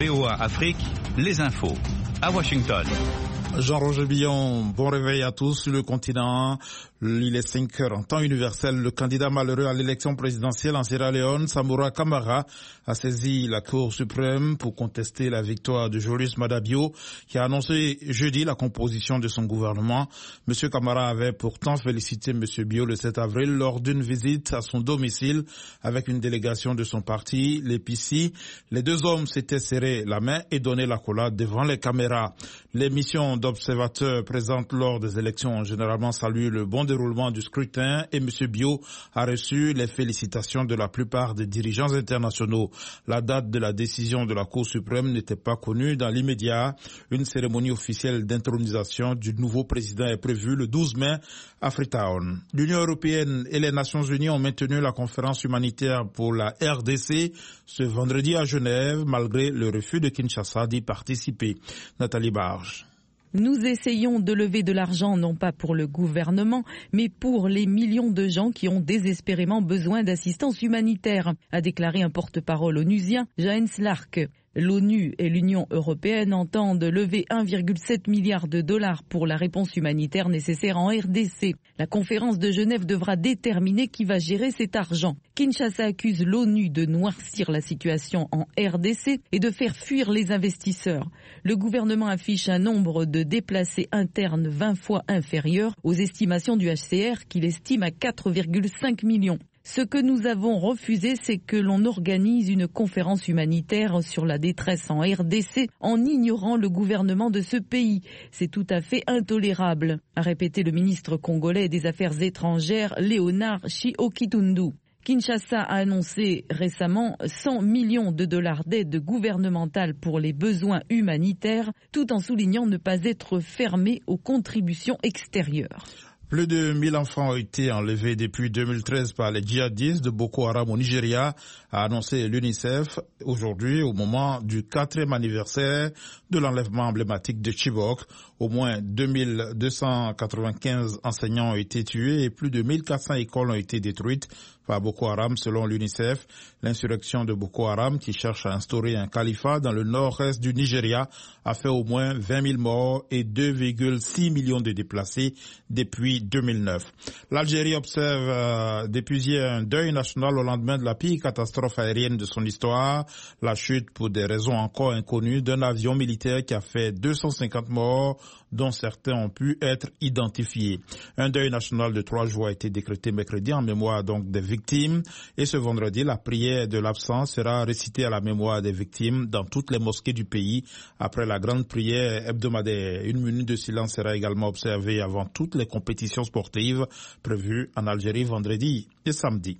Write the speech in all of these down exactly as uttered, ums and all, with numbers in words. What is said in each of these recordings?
V O A Afrique, les infos, à Washington. Jean-Roger Billon, bon réveil à tous sur le continent. Il est cinq heures en temps universel. Le candidat malheureux à l'élection présidentielle en Sierra Leone, Samura Kamara, a saisi la Cour suprême pour contester la victoire de Julius Maada Bio, qui a annoncé jeudi la composition de son gouvernement. Monsieur Kamara avait pourtant félicité Monsieur Bio le sept avril lors d'une visite à son domicile avec une délégation de son parti, l'E P C. Les deux hommes s'étaient serré la main et donné l'accolade devant les caméras. Les missions d'observateurs présentes lors des élections ont généralement salué le bon déroulement du scrutin et M. Bio a reçu les félicitations de la plupart des dirigeants internationaux. La date de la décision de la Cour suprême n'était pas connue dans l'immédiat. Une cérémonie officielle d'intronisation du nouveau président est prévue le douze mai à Freetown. L'Union européenne et les Nations unies ont maintenu la conférence humanitaire pour la R D C ce vendredi à Genève, malgré le refus de Kinshasa d'y participer. Nathalie Barge. Nous essayons de lever de l'argent non pas pour le gouvernement, mais pour les millions de gens qui ont désespérément besoin d'assistance humanitaire, a déclaré un porte-parole onusien, Jaens Lark. L'ONU et l'Union européenne entendent lever un virgule sept milliard de dollars pour la réponse humanitaire nécessaire en R D C. La conférence de Genève devra déterminer qui va gérer cet argent. Kinshasa accuse l'ONU de noircir la situation en R D C et de faire fuir les investisseurs. Le gouvernement affiche un nombre de déplacés internes vingt fois inférieur aux estimations du H C R qu'il estime à quatre virgule cinq millions. Ce que nous avons refusé, c'est que l'on organise une conférence humanitaire sur la détresse en R D C en ignorant le gouvernement de ce pays. C'est tout à fait intolérable, a répété le ministre congolais des Affaires étrangères Léonard Tshiokitundu. Kinshasa a annoncé récemment cent millions de dollars d'aide gouvernementale pour les besoins humanitaires, tout en soulignant ne pas être fermé aux contributions extérieures. Plus de mille enfants ont été enlevés depuis deux mille treize par les djihadistes de Boko Haram au Nigeria, a annoncé l'UNICEF aujourd'hui au moment du quatrième anniversaire de l'enlèvement emblématique de Chibok. Au moins deux mille deux cent quatre-vingt-quinze enseignants ont été tués et plus de mille quatre cents écoles ont été détruites par Boko Haram selon l'UNICEF. L'insurrection de Boko Haram qui cherche à instaurer un califat dans le nord-est du Nigeria a fait au moins vingt mille morts et deux virgule six millions de déplacés depuis deux mille neuf. L'Algérie observe euh, depuis hier un deuil national au lendemain de la pire catastrophe aérienne de son histoire, la chute pour des raisons encore inconnues d'un avion militaire qui a fait deux cent cinquante morts, dont certains ont pu être identifiés. Un deuil national de trois jours a été décrété mercredi en mémoire donc des victimes et ce vendredi, la prière de l'absence sera récitée à la mémoire des victimes dans toutes les mosquées du pays après la grande prière hebdomadaire. Une minute de silence sera également observée avant toutes les compétitions sportives prévues en Algérie vendredi et samedi.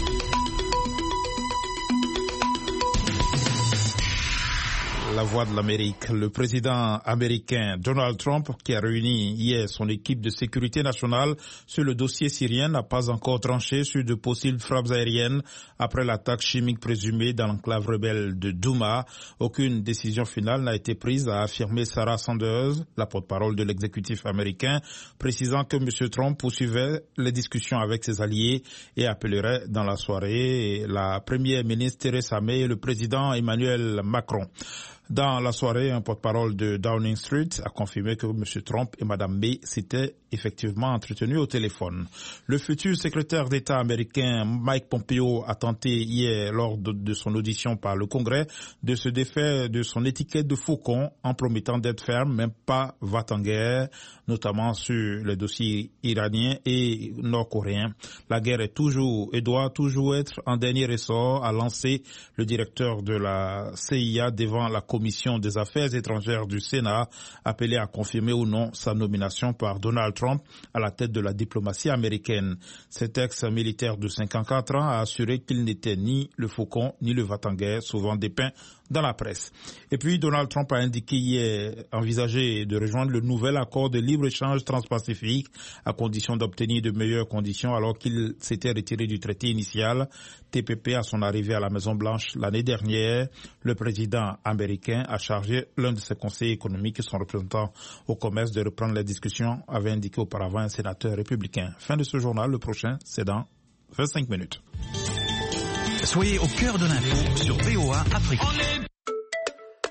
La voix de l'Amérique. Le président américain Donald Trump, qui a réuni hier son équipe de sécurité nationale sur le dossier syrien, n'a pas encore tranché sur de possibles frappes aériennes après l'attaque chimique présumée dans l'enclave rebelle de Douma. Aucune décision finale n'a été prise, a affirmé Sarah Sanders, la porte-parole de l'exécutif américain, précisant que M. Trump poursuivait les discussions avec ses alliés et appellerait dans la soirée la première ministre Theresa May et le président Emmanuel Macron. Dans la soirée, un porte-parole de Downing Street a confirmé que M. Trump et Mme May s'étaient effectivement entretenus au téléphone. Le futur secrétaire d'État américain Mike Pompeo a tenté hier, lors de, de son audition par le Congrès, de se défaire de son étiquette de faucon en promettant d'être ferme, même pas va-t-en-guerre, notamment sur les dossiers iraniens et nord-coréens. La guerre est toujours et doit toujours être en dernier ressort, a lancé le directeur de la C I A devant la Commission des Affaires étrangères du Sénat, appelé à confirmer ou non sa nomination par Donald Trump à la tête de la diplomatie américaine. Cet ex-militaire de cinquante-quatre ans a assuré qu'il n'était ni le faucon ni le va-t-en-guerre, souvent dépeint dans la presse. Et puis Donald Trump a indiqué hier envisager de rejoindre le nouvel accord de libre-échange transpacifique à condition d'obtenir de meilleures conditions alors qu'il s'était retiré du traité initial. T P P à son arrivée à la Maison-Blanche l'année dernière, le président américain a chargé l'un de ses conseillers économiques et son représentant au commerce de reprendre les discussions, avait indiqué auparavant un sénateur républicain. Fin de ce journal, le prochain c'est dans vingt-cinq minutes. Soyez au cœur de l'info sur V O A Afrique.